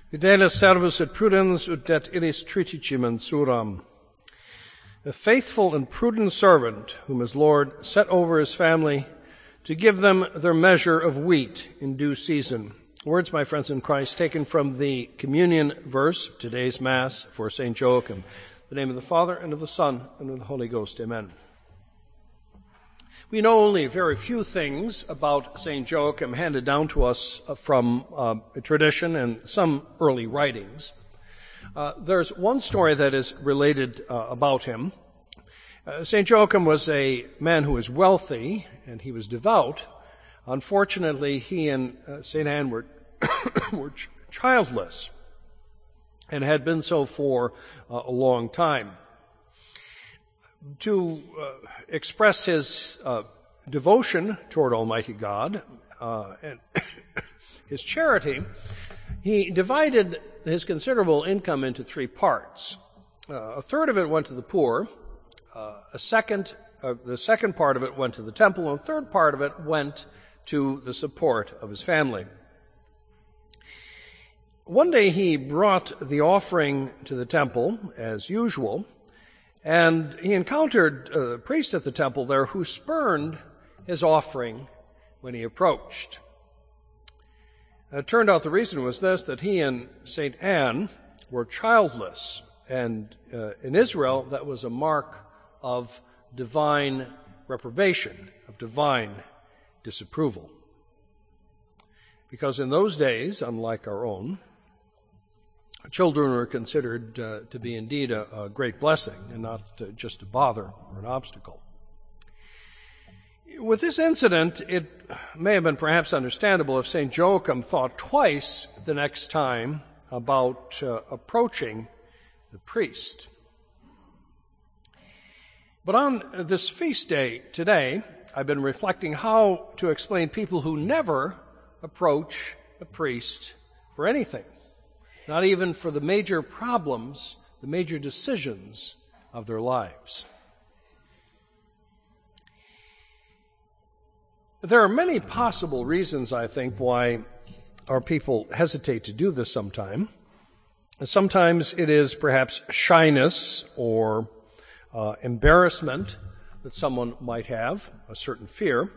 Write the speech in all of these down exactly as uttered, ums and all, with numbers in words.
Fidelis servus et prudens ut det illis tritici mensuram. A faithful and prudent servant whom his Lord set over his family to give them their measure of wheat in due season. Words, my friends in Christ, taken from the communion verse of today's Mass for Saint Joachim. In the name of the Father, and of the Son, and of the Holy Ghost. Amen. We know only very few things about Saint Joachim handed down to us from uh, tradition and some early writings. Uh, there's one story that is related uh, about him. Uh, Saint Joachim was a man who was wealthy, and he was devout. Unfortunately, he and uh, Saint Anne were, were ch- childless and had been so for uh, a long time. To uh, express his uh, devotion toward Almighty God uh, and his charity, he divided his considerable income into three parts. Uh, a third of it went to the poor, uh, a second, uh, the second part of it went to the temple, and a third part of it went to the support of his family. One day he brought the offering to the temple, as usual, and he encountered a priest at the temple there who spurned his offering when he approached. And it turned out the reason was this, that he and Saint Anne were childless, and uh, in Israel that was a mark of divine reprobation, of divine disapproval. Because in those days, unlike our own, children were considered uh, to be indeed a, a great blessing and not uh, just a bother or an obstacle. With this incident, it may have been perhaps understandable if Saint Joachim thought twice the next time about uh, approaching the priest. But on this feast day today, I've been reflecting how to explain people who never approach a priest for anything. Not even for the major problems, the major decisions of their lives. There are many possible reasons, I think, why our people hesitate to do this sometime. Sometimes it is perhaps shyness or uh, embarrassment that someone might have, a certain fear.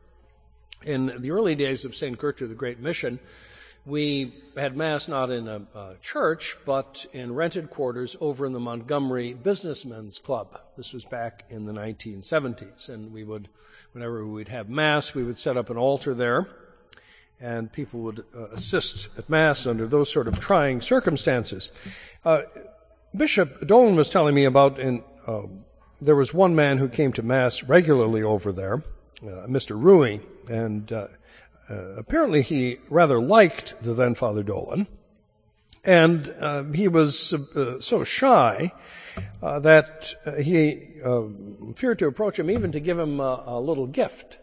In the early days of Saint Gertrude the Great Mission, we had Mass not in a, a church, but in rented quarters over in the Montgomery Businessmen's Club. This was back in the nineteen seventies. And we would, whenever we would have Mass, we would set up an altar there, and people would uh, assist at Mass under those sort of trying circumstances. Uh, Bishop Dolan was telling me about, in, uh, there was one man who came to Mass regularly over there, uh, Mister Rui, and uh, Uh, apparently he rather liked the then Father Dolan, and uh, he was uh, so shy uh, that uh, he uh, feared to approach him, even to give him a, a little gift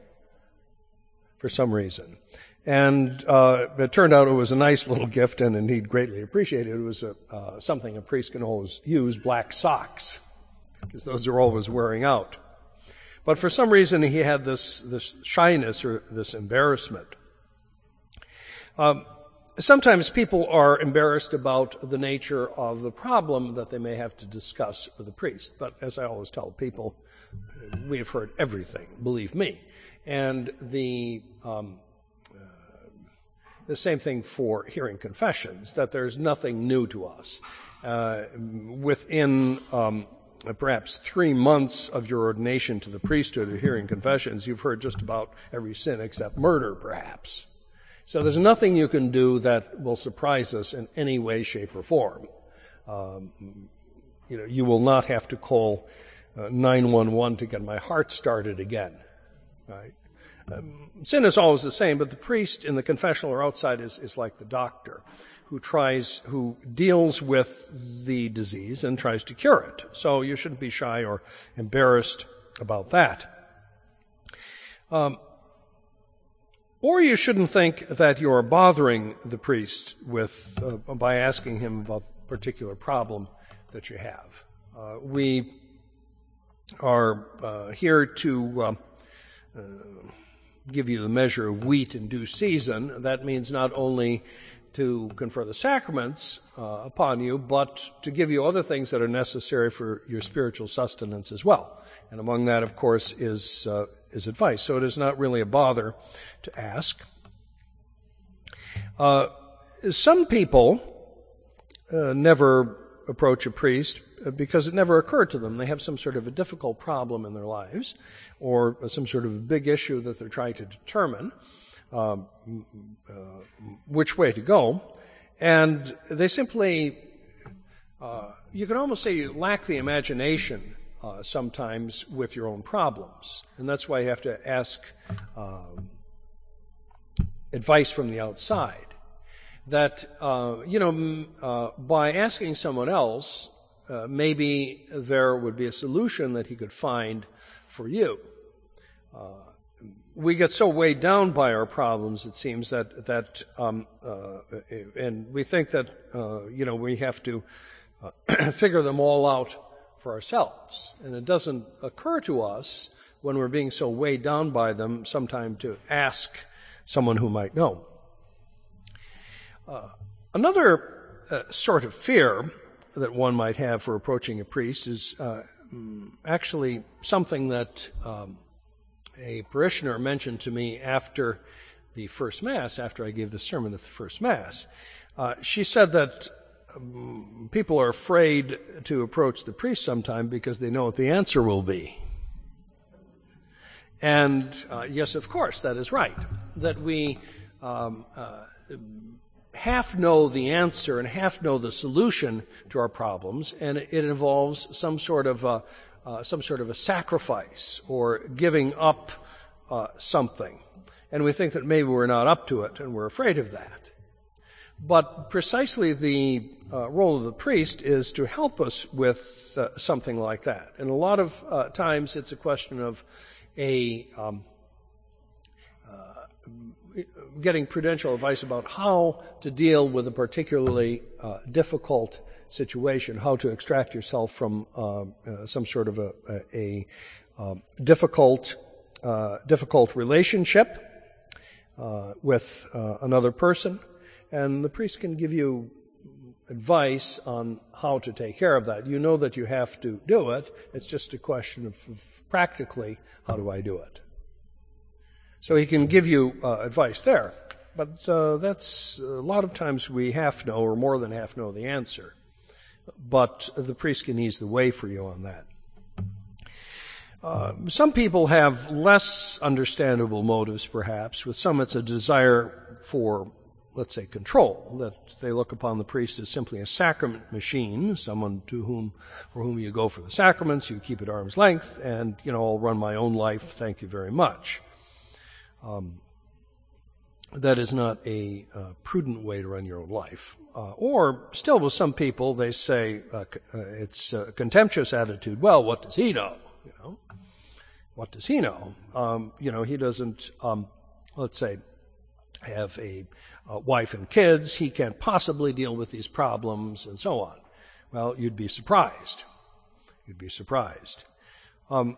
for some reason. And uh, it turned out it was a nice little gift, and indeed greatly appreciated. It was a, uh, something a priest can always use, black socks, because those are always wearing out. But for some reason, he had this, this shyness or this embarrassment. Um, sometimes people are embarrassed about the nature of the problem that they may have to discuss with the priest. But as I always tell people, we have heard everything, believe me. And the, um, uh, the same thing for hearing confessions, that there's nothing new to us. Uh, within... Um, perhaps three months of your ordination to the priesthood or hearing confessions, you've heard just about every sin except murder, perhaps. So there's nothing you can do that will surprise us in any way, shape, or form. Um, you know, you will not have to call uh, nine one one to get my heart started again. Right? Um, sin is always the same, but the priest in the confessional or outside is, is like the doctor, who tries, who deals with the disease and tries to cure it. So you shouldn't be shy or embarrassed about that. Um, or you shouldn't think that you're bothering the priest with uh, by asking him about a particular problem that you have. Uh, we are uh, here to uh, uh, give you the measure of wheat in due season. That means not only to confer the sacraments uh, upon you, but to give you other things that are necessary for your spiritual sustenance as well. And among that, of course, is uh, is advice. So it is not really a bother to ask. Uh, some people uh, never approach a priest because it never occurred to them. They have some sort of a difficult problem in their lives or some sort of a big issue that they're trying to determine um, uh, which way to go. And they simply, uh, you can almost say you lack the imagination uh, sometimes with your own problems. And that's why you have to ask um, advice from the outside. That, uh, you know, uh, by asking someone else, uh, maybe there would be a solution that he could find for you. Uh, we get so weighed down by our problems, it seems, that, that um, uh, and we think that, uh, you know, we have to uh, figure them all out for ourselves. And it doesn't occur to us, when we're being so weighed down by them, sometime to ask someone who might know. Uh, another uh, sort of fear that one might have for approaching a priest is uh, actually something that um, a parishioner mentioned to me after the first Mass, after I gave the sermon at the first Mass. Uh, she said that um, people are afraid to approach the priest sometime because they know what the answer will be. And uh, yes, of course, that is right, that we um, uh, half know the answer and half know the solution to our problems, and it involves some sort of a, uh, some sort of a sacrifice or giving up uh, something. And we think that maybe we're not up to it, and we're afraid of that. But precisely the uh, role of the priest is to help us with uh, something like that. And a lot of uh, times it's a question of a um, getting prudential advice about how to deal with a particularly uh, difficult situation, how to extract yourself from uh, uh, some sort of a, a, a um, difficult, uh, difficult relationship uh, with uh, another person, and the priest can give you advice on how to take care of that. You know that you have to do it. It's just a question of, of practically, how do I do it? So he can give you uh, advice there. But uh, that's, a lot of times we half know, or more than half know, the answer. But the priest can ease the way for you on that. Uh, some people have less understandable motives, perhaps. With some, it's a desire for, let's say, control, that they look upon the priest as simply a sacrament machine, someone to whom, for whom you go for the sacraments, you keep at arm's length, and, you know, I'll run my own life, thank you very much. Um, that is not a uh, prudent way to run your own life. Uh, or still with some people, they say uh, uh, it's a contemptuous attitude. Well, what does he know? You know, what does he know? Um, you know, he doesn't, um, let's say, have a, a wife and kids. He can't possibly deal with these problems and so on. Well, you'd be surprised. You'd be surprised. Um,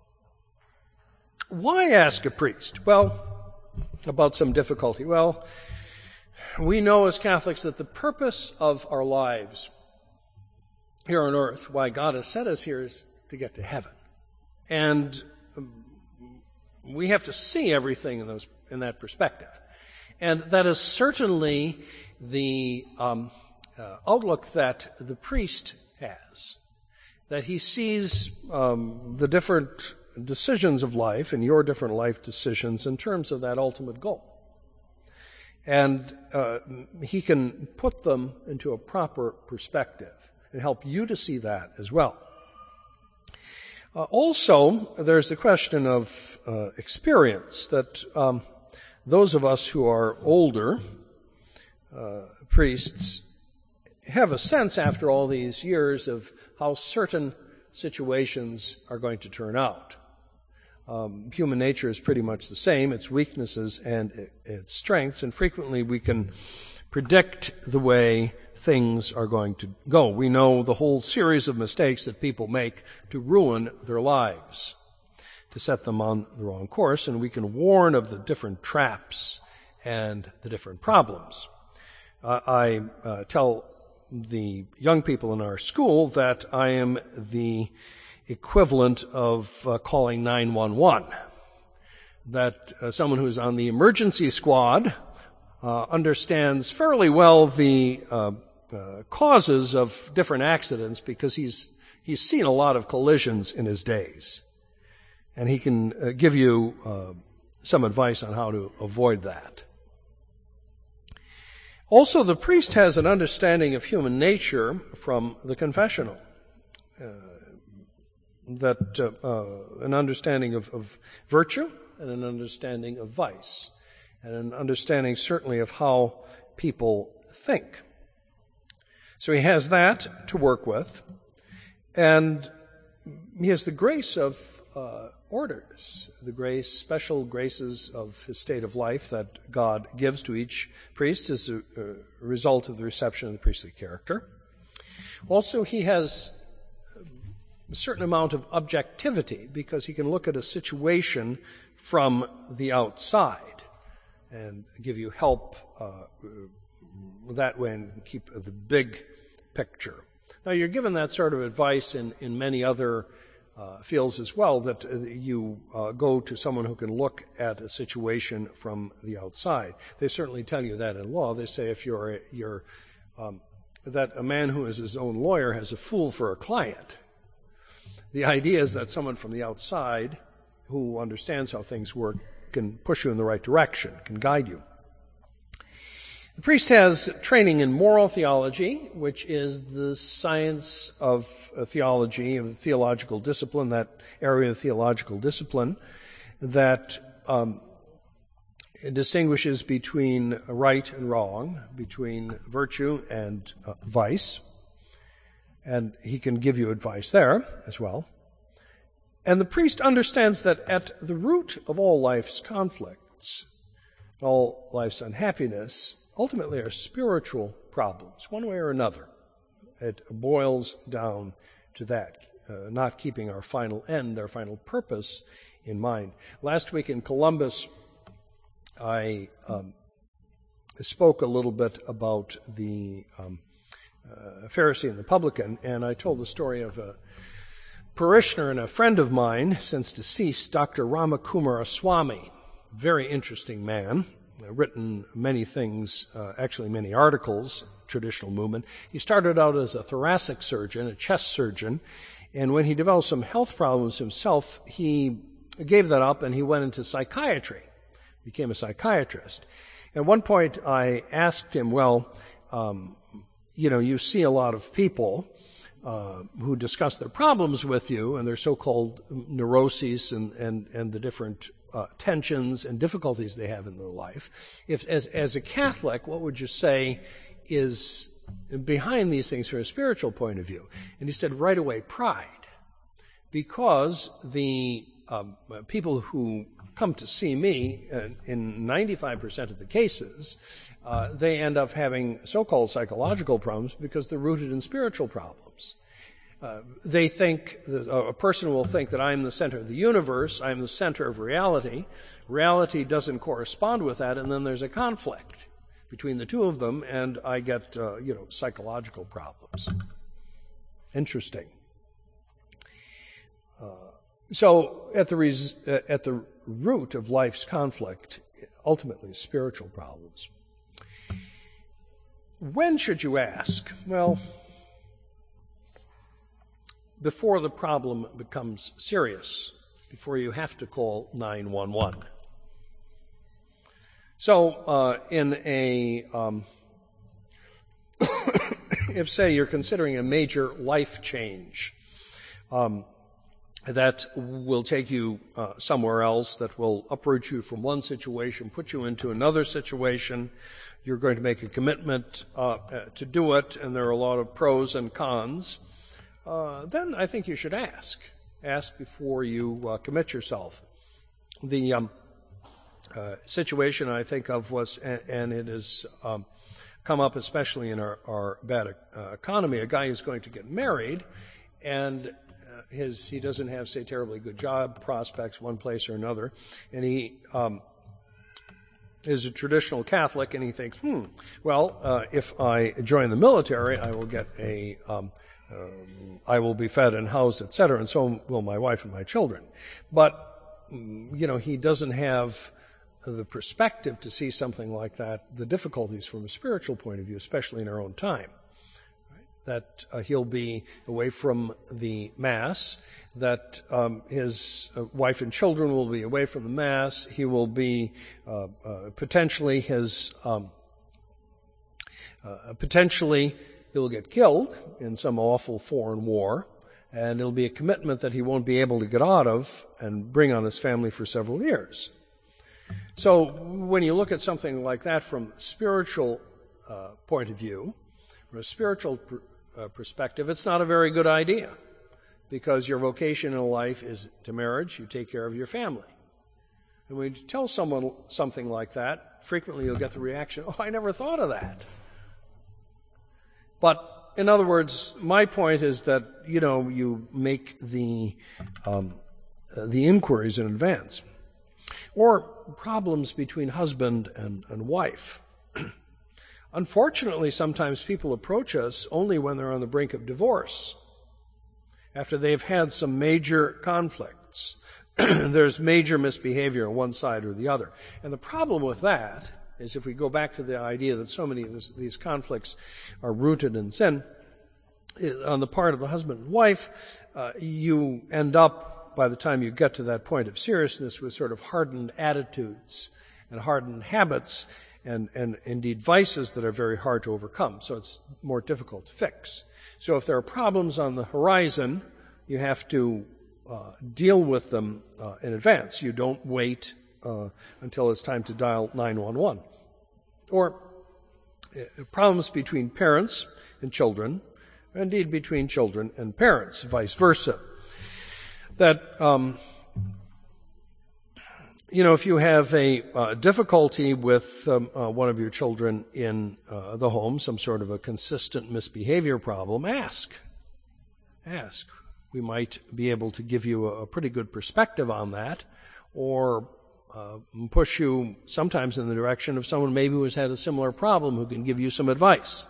Why ask a priest? Well, about some difficulty. Well, we know as Catholics that the purpose of our lives here on earth, why God has set us here, is to get to heaven. And we have to see everything in those, in that perspective. And that is certainly the um, uh, outlook that the priest has, that he sees um, the different decisions of life and your different life decisions in terms of that ultimate goal. And uh, he can put them into a proper perspective and help you to see that as well. Uh, also, there's the question of uh, experience, that um, those of us who are older uh, priests have a sense after all these years of how certain situations are going to turn out. Um, human nature is pretty much the same, its weaknesses and its strengths, and frequently we can predict the way things are going to go. We know the whole series of mistakes that people make to ruin their lives, to set them on the wrong course, and we can warn of the different traps and the different problems. Uh, I uh, tell the young people in our school that I am the equivalent of uh, calling nine one one. That uh, someone who's on the emergency squad uh, understands fairly well the uh, uh, causes of different accidents because he's he's seen a lot of collisions in his days. And he can uh, give you uh, some advice on how to avoid that. Also, the priest has an understanding of human nature from the confessional. Uh, that uh, uh, an understanding of, of virtue and an understanding of vice, and an understanding certainly of how people think. So he has that to work with, and he has the grace of uh, orders, the grace, special graces of his state of life that God gives to each priest as a, a result of the reception of the priestly character. Also, he has a certain amount of objectivity because he can look at a situation from the outside and give you help uh, that way and keep the big picture. Now, you're given that sort of advice in, in many other uh, fields as well, that uh, you uh, go to someone who can look at a situation from the outside. They certainly tell you that in law. They say if you're, you're um, that a man who is his own lawyer has a fool for a client. The idea is that someone from the outside who understands how things work can push you in the right direction, can guide you. The priest has training in moral theology, which is the science of theology, of the theological discipline, that area of theological discipline that um, distinguishes between right and wrong, between virtue and uh, vice. And he can give you advice there as well. And the priest understands that at the root of all life's conflicts, all life's unhappiness, ultimately are spiritual problems, one way or another. It boils down to that, uh, not keeping our final end, our final purpose in mind. Last week in Columbus, I um, spoke a little bit about the um, uh, Pharisee and the publican, and I told the story of a parishioner and a friend of mine, since deceased, Doctor Ramakumaraswamy, very interesting man, written many things, uh, actually many articles, traditional movement. He started out as a thoracic surgeon, a chest surgeon, and when he developed some health problems himself, he gave that up and he went into psychiatry, became a psychiatrist. At one point I asked him, well, um, you know, you see a lot of people Uh, who discuss their problems with you and their so-called neuroses and, and, and the different uh, tensions and difficulties they have in their life. If, as, as a Catholic, what would you say is behind these things from a spiritual point of view? And he said right away, pride. Because the um, people who come to see me, uh, in ninety-five percent of the cases, uh, they end up having so-called psychological problems because they're rooted in spiritual problems. Uh, they think, that a person will think that I'm the center of the universe, I'm the center of reality. Reality doesn't correspond with that, and then there's a conflict between the two of them, and I get, uh, you know, psychological problems. Interesting. Uh, so at the res- uh, at the root of life's conflict, ultimately spiritual problems. When should you ask? Well, before the problem becomes serious, before you have to call nine one one. So, uh, in a, um, if, say, you're considering a major life change um, that will take you uh, somewhere else, that will uproot you from one situation, put you into another situation, you're going to make a commitment uh, to do it, and there are a lot of pros and cons, Uh, then I think you should ask. Ask before you uh, commit yourself. The um, uh, situation I think of was, and, and it has um, come up especially in our, our bad uh, economy, a guy who's going to get married, and uh, his he doesn't have, say, terribly good job prospects one place or another, and he um, is a traditional Catholic, and he thinks, hmm, well, uh, if I join the military, I will get a, um, um, I will be fed and housed, et cetera, and so will my wife and my children. But, you know, he doesn't have the perspective to see something like that, the difficulties from a spiritual point of view, especially in our own time. Right? That uh, he'll be away from the Mass, that um, his uh, wife and children will be away from the Mass, he will be uh, uh, potentially his, um, uh, potentially he'll get killed in some awful foreign war, and it'll be a commitment that he won't be able to get out of and bring on his family for several years. So when you look at something like that from a spiritual uh, point of view, from a spiritual pr- uh, perspective, it's not a very good idea, because your vocation in life is to marriage, you take care of your family. And when you tell someone something like that, frequently you'll get the reaction, oh, I never thought of that. But in other words, my point is that, you know, you make the um, uh, the inquiries in advance. Or problems between husband and, and wife. Unfortunately, sometimes people approach us only when they're on the brink of divorce, after they've had some major conflicts. There's major misbehavior on one side or the other. And the problem with that is, if we go back to the idea that so many of this, these conflicts are rooted in sin, on the part of the husband and wife, uh, you end up, by the time you get to that point of seriousness, with sort of hardened attitudes and hardened habits and, and indeed vices that are very hard to overcome. So it's more difficult to fix. So if there are problems on the horizon, you have to uh, deal with them uh, in advance. You don't wait uh, until it's time to dial nine one one. Or uh, problems between parents and children, or indeed between children and parents, vice versa. That, um, you know, if you have a uh, difficulty with um, uh, one of your children in uh, the home, some sort of a consistent misbehavior problem, ask. Ask. We might be able to give you a, a pretty good perspective on that, or uh, push you sometimes in the direction of someone maybe who has had a similar problem who can give you some advice.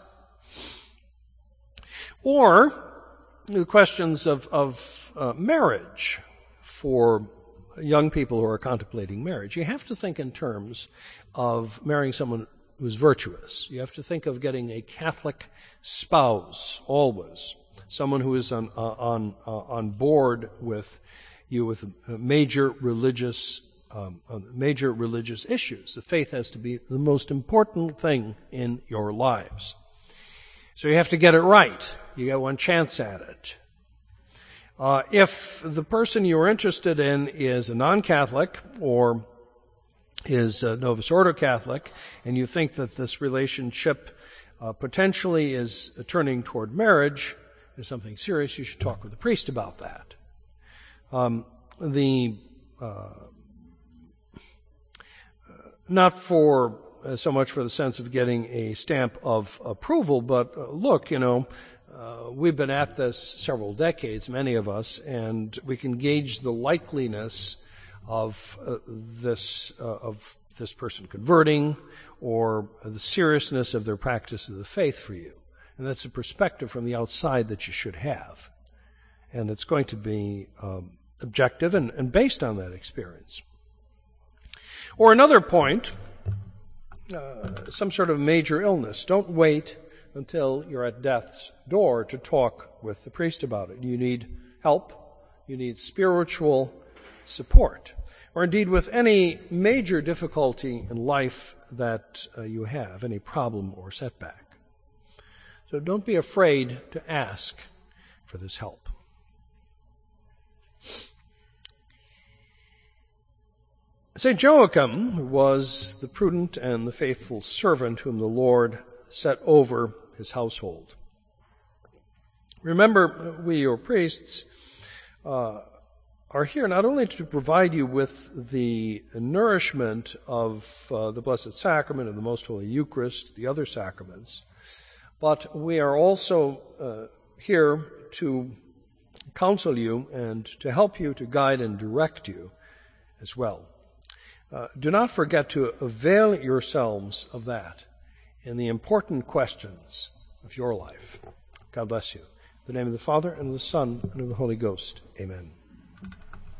Or the questions of, of uh, marriage for young people who are contemplating marriage. You have to think in terms of marrying someone who's virtuous. You have to think of getting a Catholic spouse, always. Someone who is on, uh, on, uh, on board with you with major religious, um, major religious issues. The faith has to be the most important thing in your lives. So you have to get it right. You get one chance at it. Uh, if the person you're interested in is a non-Catholic or is a Novus Ordo Catholic, and you think that this relationship uh, potentially is turning toward marriage, there's something serious, you should talk with the priest about that. Um, the uh, not for uh, so much for the sense of getting a stamp of approval, but uh, look, you know, Uh, we've been at this several decades, many of us, and we can gauge the likeliness of uh, this uh, of this person converting, or the seriousness of their practice of the faith for you. And that's a perspective from the outside that you should have. And it's going to be um, objective and, and based on that experience. Or another point, uh, some sort of major illness. Don't wait until you're at death's door to talk with the priest about it. You need help. You need spiritual support. Or indeed with any major difficulty in life that uh, you have, any problem or setback. So don't be afraid to ask for this help. Saint Joachim was the prudent and the faithful servant whom the Lord set over his household. Remember, we, your priests, uh, are here not only to provide you with the nourishment of uh, the Blessed Sacrament and the Most Holy Eucharist, the other sacraments, but we are also uh, here to counsel you and to help you, to guide and direct you as well. Uh, do not forget to avail yourselves of that in the important questions of your life. God bless you. In the name of the Father, and of the Son, and of the Holy Ghost. Amen.